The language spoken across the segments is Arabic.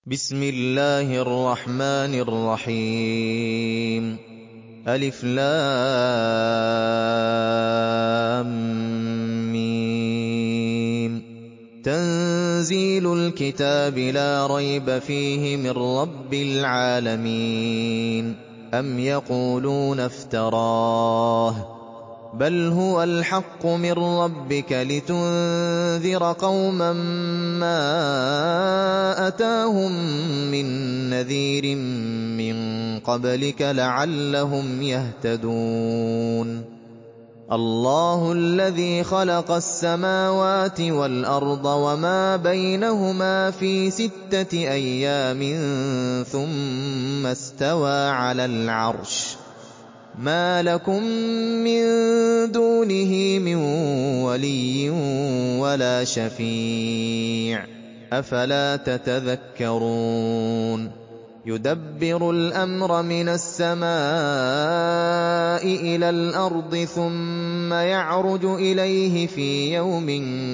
بسم الله الرحمن الرحيم ألف لام ميم تنزيل الكتاب لا ريب فيه من رب العالمين أم يقولون افتراه بل هو الحق من ربك لتنذر قوما ما أتاهم من نذير من قبلك لعلهم يهتدون الله الذي خلق السماوات والأرض وما بينهما في 6 أيام ثم استوى على العرش ما لكم من دونه من ولي ولا شفيع أفلا تتذكرون يدبر الأمر من السماء إلى الأرض ثم يعرج إليه في يوم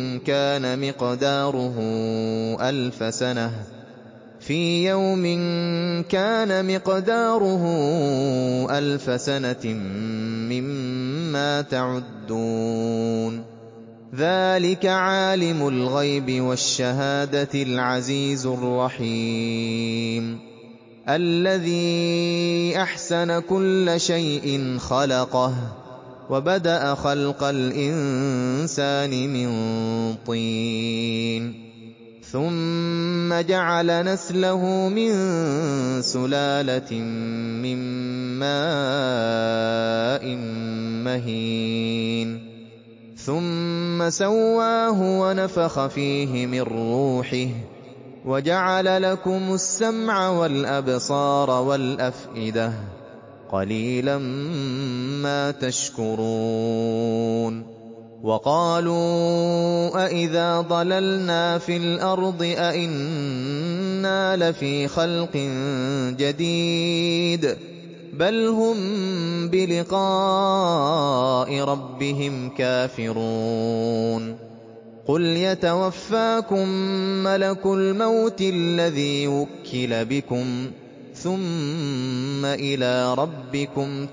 كان مقداره 1000 سنة مما تعدون ذلك عالم الغيب والشهادة العزيز الرحيم الذي أحسن كل شيء خلقه وبدأ خلق الإنسان من طين ثم جعل نسله من سلالة من ماء مهين ثم سواه ونفخ فيه من روحه وجعل لكم السمع والأبصار والأفئدة قليلا ما تشكرون وقالوا أإذا ضللنا في الأرض أإنا لفي خلق جديد بل هم بلقاء ربهم كافرون قل يتوفاكم ملك الموت الذي وكل بكم ثم إلى ربكم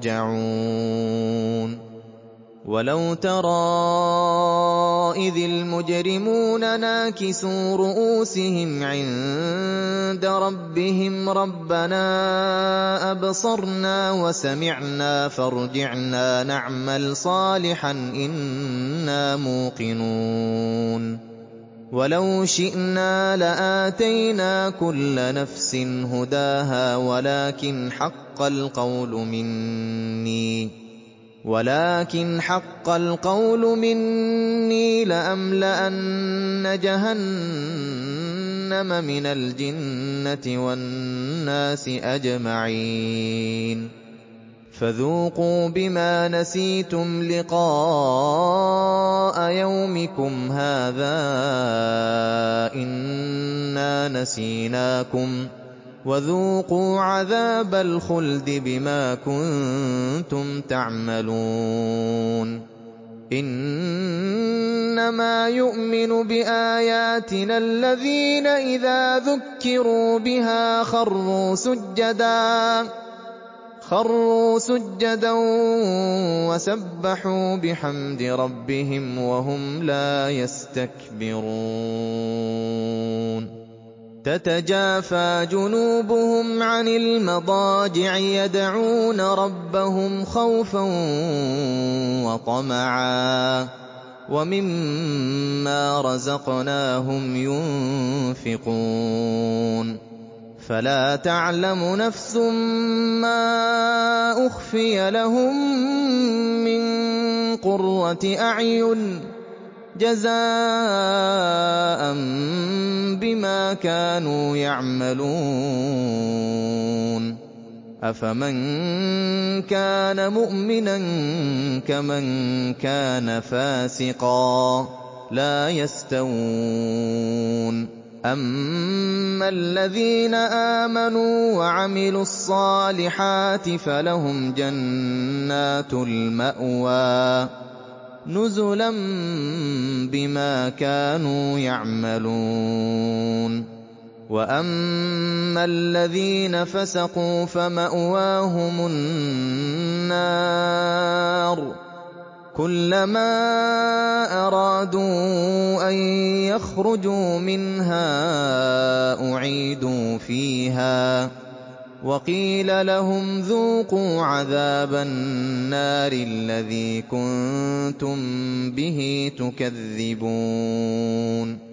ترجعون ولو ترى إذ المجرمون ناكسوا رؤوسهم عند ربهم ربنا أبصرنا وسمعنا فارجعنا نعمل صالحا إنا موقنون ولو شئنا لآتينا كل نفس هداها ولكن حق القول مني لأملأن جهنم من الجنة والناس أجمعين فذوقوا بما نسيتم لقاء يومكم هذا إنا نسيناكم وذوقوا عذاب الخلد بما كنتم تعملون إنما يؤمن بآياتنا الذين إذا ذكروا بها خروا سجدا وسبحوا بحمد ربهم وهم لا يستكبرون تتجافى جنوبهم عن المضاجع يدعون ربهم خوفا وطمعا ومما رزقناهم ينفقون فلا تعلم نفس ما أخفي لهم من قرة أعين جزاء بما كانوا يعملون أفمن كان مؤمنا كمن كان فاسقا لا يستوون أما الذين آمنوا وعملوا الصالحات فلهم جنات المأوى نزلا بما كانوا يعملون وَأَمَّا الَّذِينَ فَسَقُوا فَمَأْوَاهُمُ النَّارُ ۖ كُلَّمَا أَرَادُوا أَن يَخْرُجُوا مِنْهَا أُعِيدُوا فِيهَا ۖ وَقِيلَ لَهُمْ ذُوقُوا عَذَابَ النَّارِ الَّذِي كُنتُم بِهِ تُكَذِّبُونَ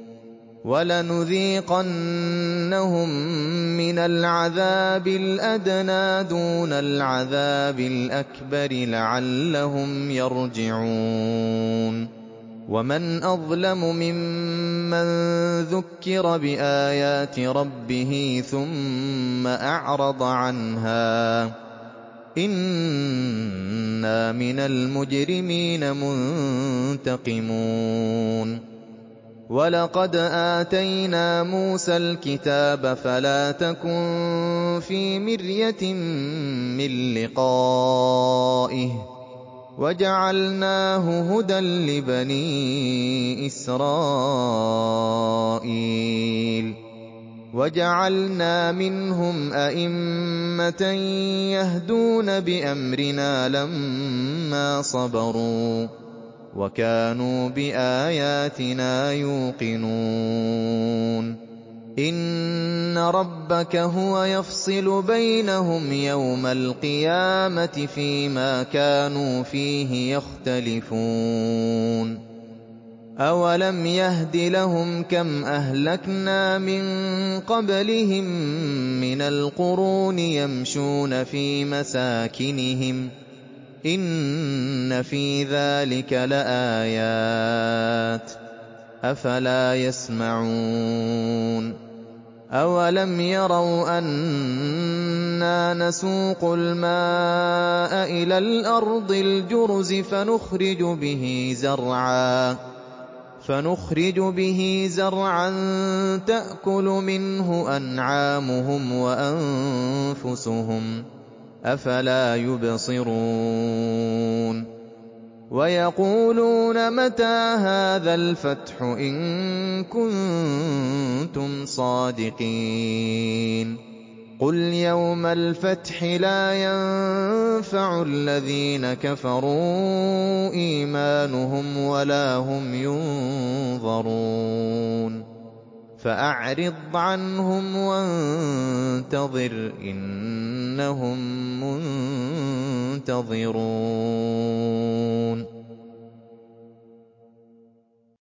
وَلَنُذِيقَنَّهُم مِّنَ الْعَذَابِ الْأَدْنَىٰ دُونَ الْعَذَابِ الْأَكْبَرِ لَعَلَّهُمْ يَرْجِعُونَ وَمَنْ أَظْلَمُ مِمَّن ذُكِّرَ بِآيَاتِ رَبِّهِ ثُمَّ أَعْرَضَ عَنْهَا ۚ إِنَّا مِنَ الْمُجْرِمِينَ مُنتَقِمُونَ وَلَقَدْ آتَيْنَا مُوسَى الْكِتَابَ فَلَا تَكُن فِي مِرْيَةٍ مِّن لِّقَائِهِ ۖ وَجَعَلْنَاهُ هُدًى لِّبَنِي إِسْرَائِيلَ وَجَعَلْنَا مِنْهُمْ أَئِمَّةً يَهْدُونَ بِأَمْرِنَا لَمَّا صَبَرُوا ۖ وَكَانُوا بِآيَاتِنَا يُوقِنُونَ إِنَّ رَبَّكَ هُوَ يَفْصِلُ بَيْنَهُمْ يَوْمَ الْقِيَامَةِ فِيمَا كَانُوا فِيهِ يَخْتَلِفُونَ أَوَلَمْ يَهْدِ لَهُمْ كَمْ أَهْلَكْنَا مِن قَبْلِهِم مِّنَ الْقُرُونِ يَمْشُونَ فِي مَسَاكِنِهِمْ ۗ إِنَّ فِي ذَٰلِكَ لَآيَاتٍ ۖ أَفَلَا يَسْمَعُونَ أَوَلَمْ يَرَوْا أَنَّا نَسُوقُ الْمَاءَ إِلَى الْأَرْضِ الْجُرُزِ فَنُخْرِجُ بِهِ زَرْعًا تَأْكُلُ مِنْهُ أَنْعَامُهُمْ وَأَنفُسُهُمْ ۖ أَفَلَا يُبْصِرُونَ وَيَقُولُونَ مَتَىٰ هَٰذَا الْفَتْحُ إِن كُنتُمْ صَادِقِينَ قُلْ يَوْمَ الْفَتْحِ لَا يَنفَعُ الَّذِينَ كَفَرُوا إِيمَانُهُمْ وَلَا هُمْ يُنظَرُونَ فَأَعْرِضْ عَنْهُمْ وَانتَظِرْ إِنَّهُم مُّنتَظِرُونَ